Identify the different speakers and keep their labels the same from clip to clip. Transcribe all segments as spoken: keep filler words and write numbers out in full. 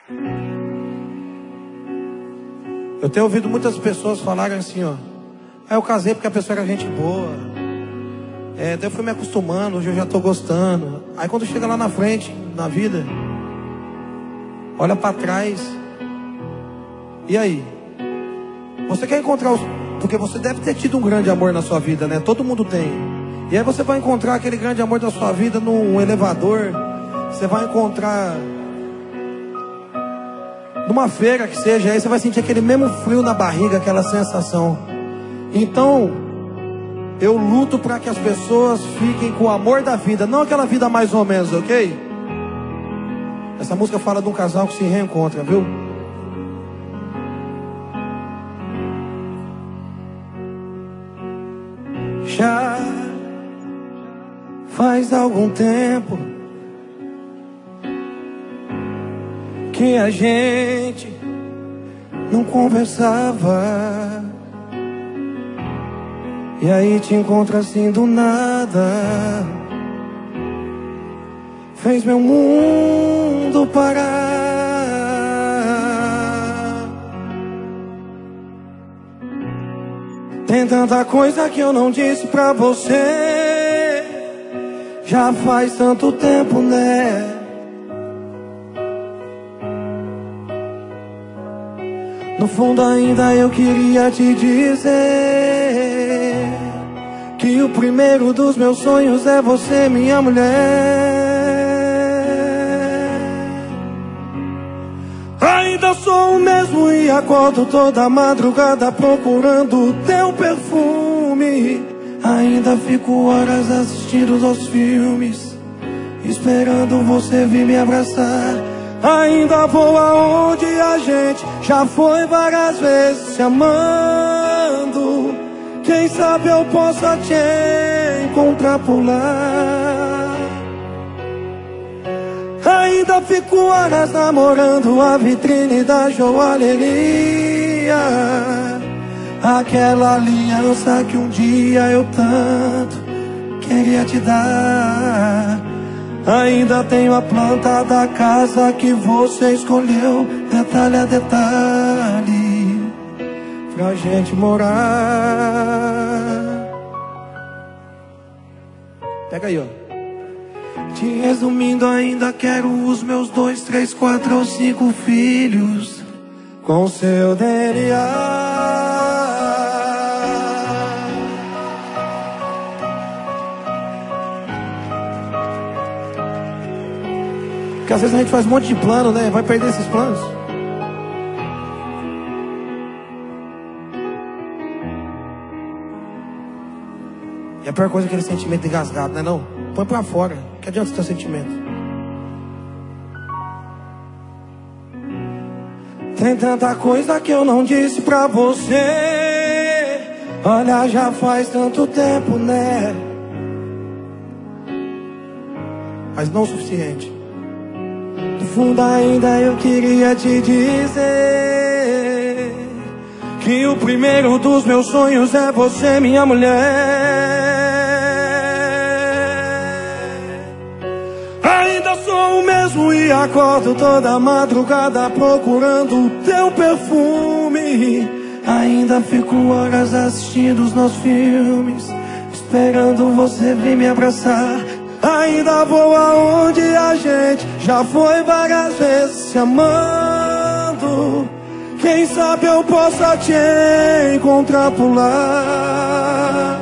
Speaker 1: Eu tenho ouvido muitas pessoas falarem assim, ó. Ah, eu casei porque a pessoa era gente boa. É, daí eu fui me acostumando, hoje eu já tô gostando. Aí quando chega lá na frente, na vida, olha pra trás. E aí? Você quer encontrar os... Porque você deve ter tido um grande amor na sua vida, né? Todo mundo tem. E aí você vai encontrar aquele grande amor da sua vida num elevador. Você vai encontrar numa feira que seja. Aí você vai sentir aquele mesmo frio na barriga, aquela sensação. Então, eu luto para que as pessoas fiquem com o amor da vida. Não aquela vida mais ou menos, ok? Essa música fala de um casal que se reencontra, viu? Já faz algum tempo que a gente não conversava. E aí te encontro assim do nada. Fez meu mundo parar. Tem tanta coisa que eu não disse pra você. Já faz tanto tempo, né? No fundo ainda eu queria te dizer que o primeiro dos meus sonhos é você, minha mulher. Ainda sou o mesmo e acordo toda madrugada procurando o teu perfume. Ainda fico horas assistindo os filmes, esperando você vir me abraçar. Ainda vou aonde a gente já foi várias vezes se amando. Quem sabe eu possa te encontrar por lá. Ainda fico horas namorando a vitrine da joalheria, aquela aliança que um dia eu tanto queria te dar. Ainda tenho a planta da casa que você escolheu, detalhe a detalhe, pra gente morar. Pega aí, ó. Te resumindo, ainda quero os meus dois, três, quatro ou cinco filhos com seu D N A. Porque às vezes a gente faz um monte de plano, né? Vai perder esses planos. E a pior coisa é aquele sentimento engasgado, né? Não? Põe pra fora. Que adianta o teu sentimento? Tem tanta coisa que eu não disse pra você. Olha, já faz tanto tempo, né? Mas não o suficiente. No fundo ainda eu queria te dizer que o primeiro dos meus sonhos é você, minha mulher. Ainda sou o mesmo e acordo toda madrugada procurando o teu perfume. Ainda fico horas assistindo os nossos filmes, esperando você vir me abraçar. Ainda vou aonde a gente já foi várias vezes se amando. Quem sabe eu possa te encontrar por lá.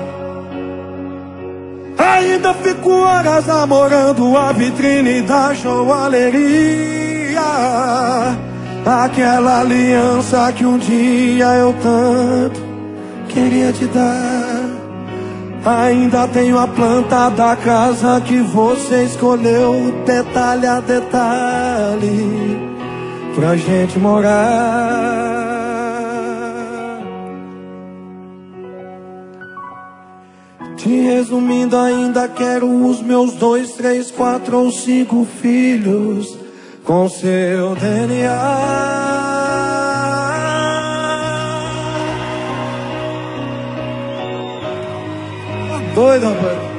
Speaker 1: Ainda fico horas namorando a vitrine da joalheria, aquela aliança que um dia eu tanto queria te dar. Ainda tenho a planta da casa que você escolheu, detalhe a detalhe, pra gente morar. Te resumindo, ainda quero os meus dois, três, quatro ou cinco filhos com seu D N A. Doido, rapaz.